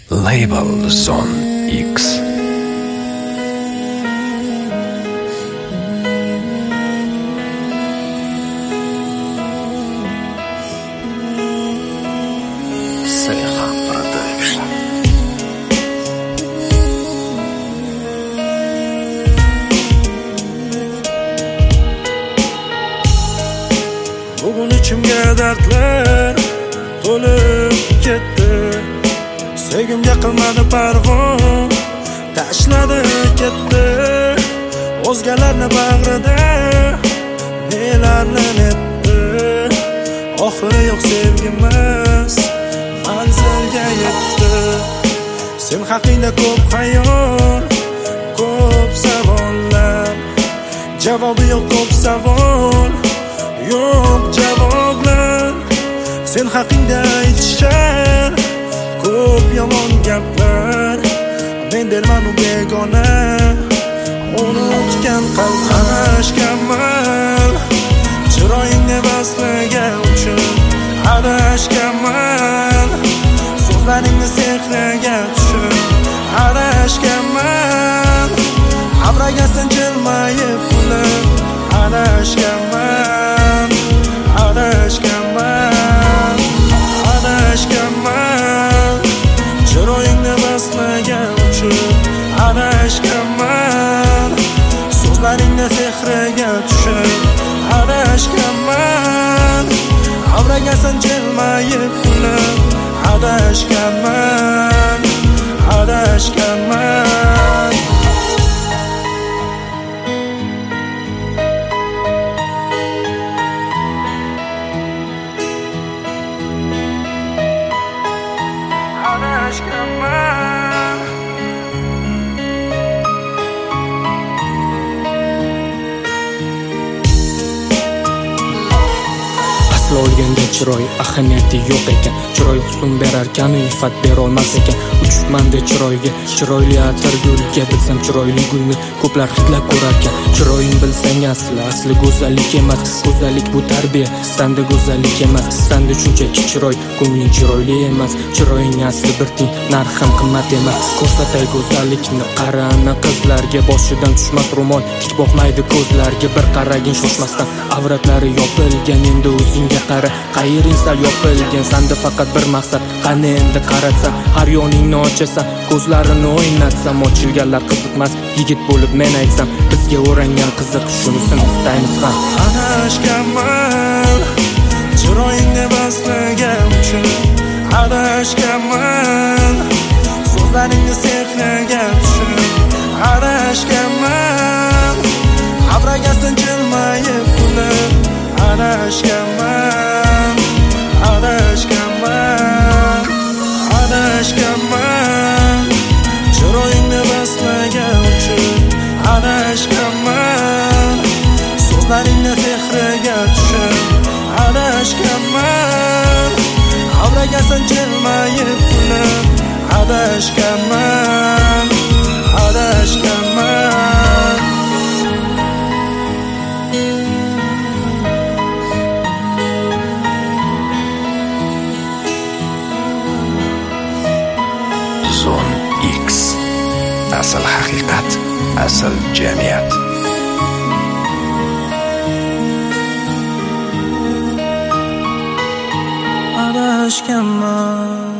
Label Zone X. Bugun ichimga dardlar to'lib ketdi. Sevgimga qilmadi parvo, tashladi ketdi. O'zgalarni bag'rida nelarni netdi. Oxiri yo'q sevgimiz manzilga yetdi. Sen haqingda ko'p xayol, ko'p savollar, javobi yo'q ko'p savol, yo'q javoblar. Sen haqingda aytishar ko'p yomon gaplar. Men derman u begona, unutgan qalb adashganman. Chiroyingni vaslagan uchun adashganman. So'zlaringni sehriga tushib adashganman. Avragasin jilmayib kulib adashganman. Adashganman, adashganman. Chiroyingni vaslagan uchun adashganman. So'zlaringni sehriga tushib adashganman. Avragasin jilmayib kulib adashganman. Adashganman. Aslo olganda chiroy ahamiyati yo'q ekan. Chiroy husn berarkan, ifat berolmas ekan. Uchmanda chiroyga, chiroyli atir gulga. Bilsam chiroyli gulni ko'plar hidlab ko'rarkan. Chiroying bilsang asli go'zallik emas. Go'zallik bu tarbiya, sanda go'zallik emas. Sanda shunchaki chiroy, ko'ngling chiroyli emas. Chiroying asli bir tiyin, narxi ham qimmat emas. Ko'rsatay go'zallikni qarana qizlarga. Boshidan tushmas ro'mol, tik boqmaydi ko'zlarga. Bir qaragin shoshmasdan, avratlari yopilgan. Endi o'zingga qara, qayering sal yopilgan. Sanda faqat bir maqsad, qani endi qaratsa. Har yoningni ochasan, ko'zlarini o'ynatsam. Ochilganlar qiziqmas, yigit bo'lib men aytsam. Bizga o'rangan qiziq, shunisini istaymiz ham. Adashganman, chiroyingni vaslagan uchun adashganman. So'zlaringni sehriga tushib adashganman. Avragasin jilmayib kulib adashganman. Adashganman, adashganman. Chiroyingni vaslagan uchun adashganman. So'zlaringni sehriga tushib adashganman. Avragasin jilmayib kulib adashganman. Adashganman. Zone X. Asl haqiqat, asl jamiyat. Adashganman.